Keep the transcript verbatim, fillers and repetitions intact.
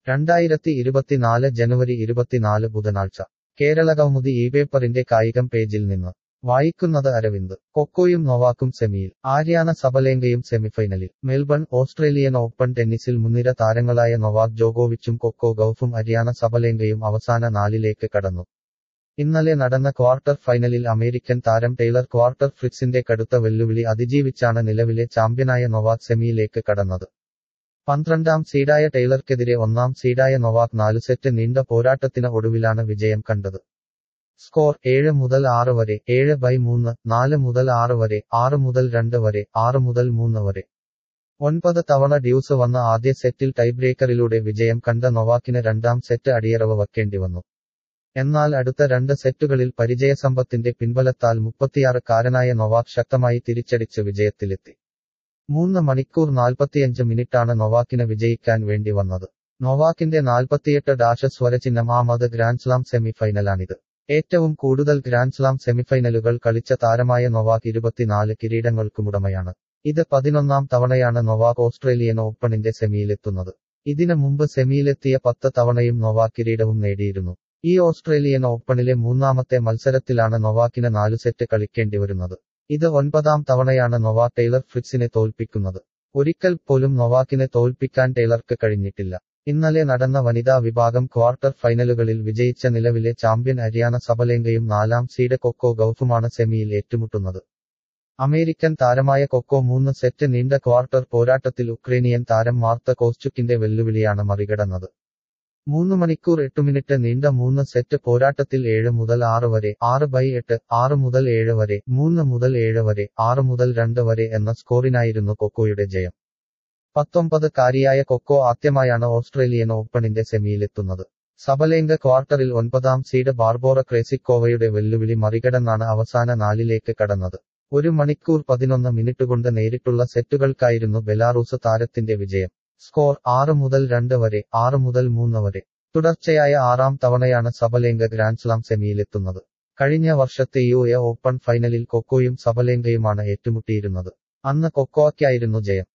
രണ്ടായിരത്തി ഇരുപത്തിനാല് ജനുവരി ഇരുപത്തിനാല് ബുധനാഴ്ച കേരളകൗമുദി ഈ പേപ്പറിന്റെ കായികം പേജിൽ നിന്ന് വായിക്കുന്നത് അരവിന്ദ്. കൊക്കോയും നൊവാക്കും സെമിയിൽ. ആര്യാന സബലേങ്കയും സെമിഫൈനലിൽ. മെൽബൺ. ഓസ്ട്രേലിയൻ ഓപ്പൺ ടെന്നീസിൽ മുൻനിര താരങ്ങളായ നൊവാക് ജോകോവിച്ചും കൊക്കോ ഗൌഫും അരിയാന സബലേങ്കയും അവസാന നാലിലേക്ക് കടന്നു. ഇന്നലെ നടന്ന ക്വാർട്ടർ ഫൈനലിൽ അമേരിക്കൻ താരം ടെയ്ലർ ക്വാർട്ടർ ഫ്രിറ്റ്സിന്റെ കടുത്ത വെല്ലുവിളി അതിജീവിച്ചാണ് നിലവിലെ ചാമ്പ്യനായ നൊവാക് സെമിയിലേക്ക് കടന്നത്. പന്ത്രണ്ടാം സീഡായ ടെയ്ലർക്കെതിരെ ഒന്നാം സീഡായ നൊവാക് നാലു സെറ്റ് നീണ്ട പോരാട്ടത്തിന് ഒടുവിലാണ് വിജയം കണ്ടത്. സ്കോർ ഏഴ് മുതൽ ആറ് വരെ, ഏഴ് ബൈ മൂന്ന്, നാല് മുതൽ ആറ് വരെ, ആറ് മുതൽ രണ്ട് വരെ, ആറ് മുതൽ മൂന്ന് വരെ. ഒൻപത് തവണ ഡ്യൂസ് വന്ന ആദ്യ സെറ്റിൽ ടൈബ്രേക്കറിലൂടെ വിജയം കണ്ട നൊവാക്കിന് രണ്ടാം സെറ്റ് അടിയറവ് വയ്ക്കേണ്ടി വന്നു. എന്നാൽ അടുത്ത രണ്ട് സെറ്റുകളിൽ പരിചയസമ്പത്തിന്റെ പിൻബലത്താൽ മുപ്പത്തിയാറുകാരനായ നൊവാക് ശക്തമായി തിരിച്ചടിച്ച് വിജയത്തിലെത്തി. മൂന്ന് മണിക്കൂർ നാൽപ്പത്തിയഞ്ച് മിനിറ്റാണ് നൊവാക്കിന് വിജയിക്കാൻ വേണ്ടി വന്നത്. നൊവാക്കിന്റെ നാൽപ്പത്തിയെട്ട് ഡാഷ് സ്വരചിഹ്നം ആമത് ഗ്രാൻഡ്സ്ലാം സെമി ഫൈനലാണിത്. ഏറ്റവും കൂടുതൽ ഗ്രാൻഡ്സ്ലാം സെമിഫൈനലുകൾ കളിച്ച താരമായ നൊവാക് ഇരുപത്തിനാല് കിരീടങ്ങൾക്കുമുടമയാണ്. ഇത് പതിനൊന്നാം തവണയാണ് നൊവാക് ഓസ്ട്രേലിയൻ ഓപ്പണിന്റെ സെമിയിലെത്തുന്നത്. ഇതിന് മുമ്പ് സെമിയിലെത്തിയ പത്ത് തവണയും നൊവാക് കിരീടവും നേടിയിരുന്നു. ഈ ഓസ്ട്രേലിയൻ ഓപ്പണിലെ മൂന്നാമത്തെ മത്സരത്തിലാണ് നൊവാക്കിന് നാലു സെറ്റ് കളിക്കേണ്ടിവരുന്നത്. ഇത് ഒൻപതാം തവണയാണ് നൊവാക് ടെയ്ലർ ഫ്രിറ്റ്സിനെ തോൽപ്പിക്കുന്നത്. ഒരിക്കൽ പോലും നൊവാക്കിനെ തോൽപ്പിക്കാൻ ടെയ്ലർക്ക് കഴിഞ്ഞിട്ടില്ല. ഇന്നലെ നടന്ന വനിതാ വിഭാഗം ക്വാർട്ടർ ഫൈനലുകളിൽ വിജയിച്ച നിലവിലെ ചാമ്പ്യൻ അരിയാന സബലേങ്കയും നാലാം സീഡ് കൊക്കോ ഗൌഫുമാണ് സെമിയിൽ ഏറ്റുമുട്ടുന്നത്. അമേരിക്കൻ താരമായ കൊക്കോ മൂന്ന് സെറ്റ് നീണ്ട ക്വാർട്ടർ പോരാട്ടത്തിൽ ഉക്രേനിയൻ താരം മാർത്ത കോസ്ചുക്കിന്റെ വെല്ലുവിളിയാണ് മറികടന്നത്. മൂന്ന് മണിക്കൂർ എട്ട് മിനിറ്റ് നീണ്ട മൂന്ന് സെറ്റ് പോരാട്ടത്തിൽ ഏഴ് മുതൽ ആറ് വരെ, ആറ് ബൈ എട്ട്, ആറ് മുതൽ ഏഴ് വരെ, മൂന്ന് മുതൽ ഏഴ് വരെ, ആറ് മുതൽ രണ്ട് വരെ എന്ന സ്കോറിനായിരുന്നു കൊക്കോയുടെ ജയം. പത്തൊമ്പത് കാരിയായ കൊക്കോ ആദ്യമായാണ് ഓസ്ട്രേലിയൻ ഓപ്പണിന്റെ സെമിയിലെത്തുന്നത്. സബലേങ്ക ക്വാർട്ടറിൽ ഒൻപതാം സീഡ് ബാർബോറ ക്രേസിക്കോവയുടെ വെല്ലുവിളി മറികടന്നാണ് അവസാന നാലിലേക്ക് കടന്നത്. ഒരു മണിക്കൂർ പതിനൊന്ന് മിനിറ്റ് കൊണ്ട് നേരിട്ടുള്ള സെറ്റുകൾക്കായിരുന്നു ബെലാറൂസ് താരത്തിന്റെ വിജയം. സ്കോർ ആറ് മുതൽ രണ്ട് വരെ, ആറ് മുതൽ മൂന്ന് വരെ. തുടർച്ചയായ ആറാം തവണയാണ് സബലേങ്ക ഗ്രാൻഡ്സ്ലാം സെമിയിലെത്തുന്നത്. കഴിഞ്ഞ വർഷത്തെ യു എ ഓപ്പൺ ഫൈനലിൽ കൊക്കോയും സബലേങ്കയുമാണ് ഏറ്റുമുട്ടിയിരുന്നത്. അന്ന് കൊക്കോയ്ക്കായിരുന്നു ജയം.